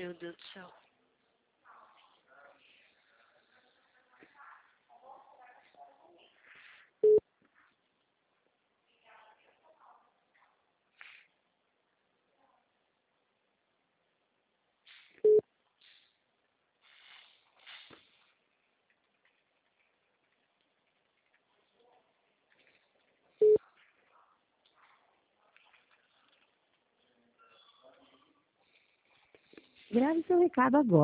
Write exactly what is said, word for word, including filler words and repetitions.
Meu Deus do céu. Grave seu recado agora.